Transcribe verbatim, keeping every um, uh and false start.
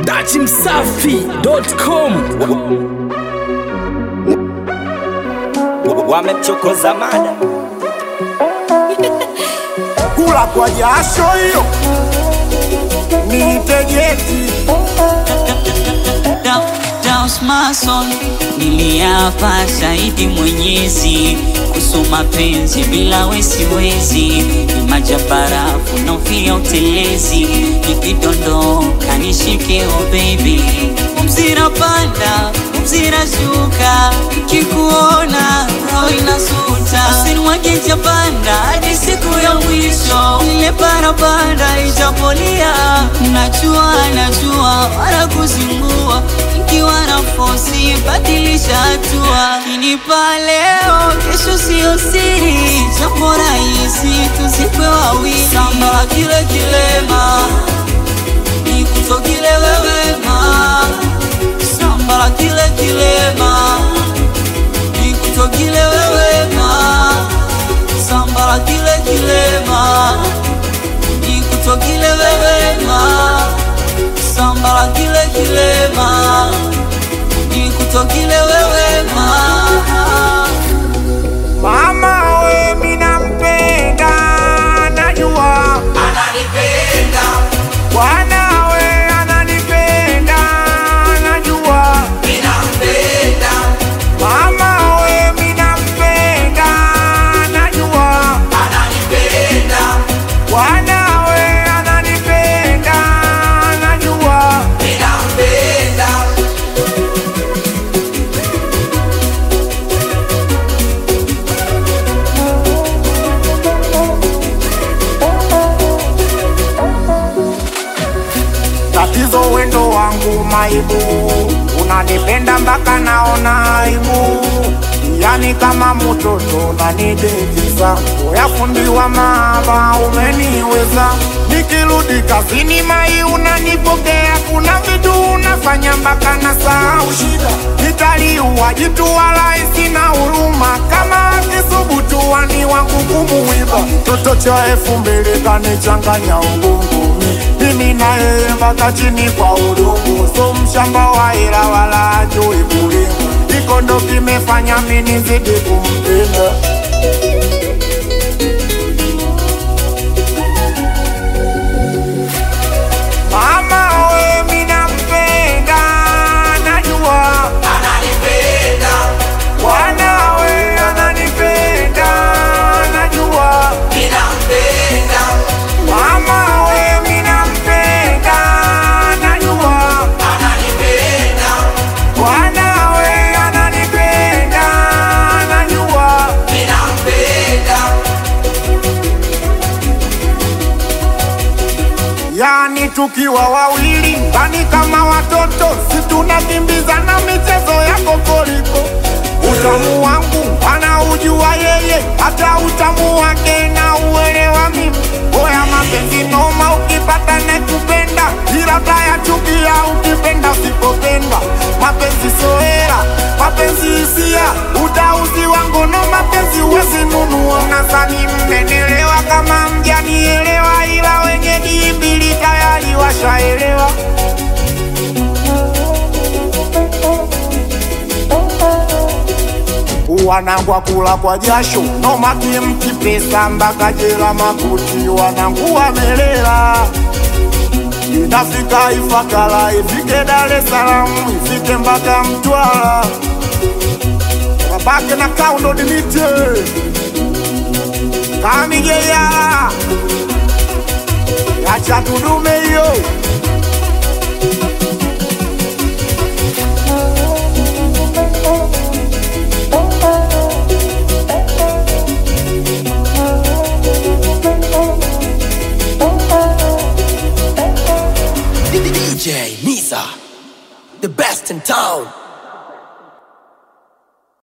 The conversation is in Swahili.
dati msafi dot com. Wamemchokoza mada kula kwa jasho hiyo ni tegeti Daus Mason niliapa shahidi Mwenyezi kusoma penzi bila wesiwezi ni majabarafu na ufia utelezi nikidondoka nishike oh baby mzira panda mzira shuka nikikuona roho inasuta usinwage jabanda hadi siku ya mwisho ile parapanda ijapolia najua najua wala kuzingua ikiwa na fosi badilisha hatua kinipa leo kesho sio siri jambo rahisi tuzikwe wawili samba kile kilema nikutokile wewe ma samba kile kilema nikutokile wewe ma samba kile kilema nikutokile wewe ma samba kile kilema nikutokile wewe ma mama we mina mpenda najua ananipenda bwana we ananipenda najua ninampenda mama we mina mpenda najua ananipenda bwana we ananipenda najua ninampenda tatizo wendo wangu maibu unanipenda mpaka naona aibu yani kama mtoto nanidekeza uyafundiwa mama umeniweza nikirudi kazini mai unanipokea kuna vitu unafanya mpaka na sahau shida nitaliua jitu wala isina huruma kama akisubutu wani wangu kumuiba toto cha elfu mbili kanichanganya ubungu mimi na yeye mpaka chini kwa udongo so mshamba wa hela wala ajui kulima iko ndo kimefanya mimi nizidi kumpenda mama we mina mpenda najua ananipenda bwana we ananipenda najua ninampenda mama we mina mpenda najua ananipenda bwana we ananipenda najua ninampenda yani tukiwa wawili ndani kama watoto si tunakimbizana michezo ya kokoriko utamu wangu anaujua yeye hata utamu wake na uelewa mimi oya mapenzi noma ukipata nekupenda ila tayachukia ukipenda usipopenda mapenzi soera mapenzi hisia utauzi wangu no mapenzi uwezi nunua nasani mmenelewa kama mjanielewa ila wenye dimbili tayari washaelewa wanangu kula kwa jasho no makimti pesa mpaka jela makuti wanangu wamelela inafika Ifakara ifike Dar es Salaam ifike mpaka Mtwara babake na kaundo dinite kamigeya acha tudume hiyo D J Nisa, the best in town.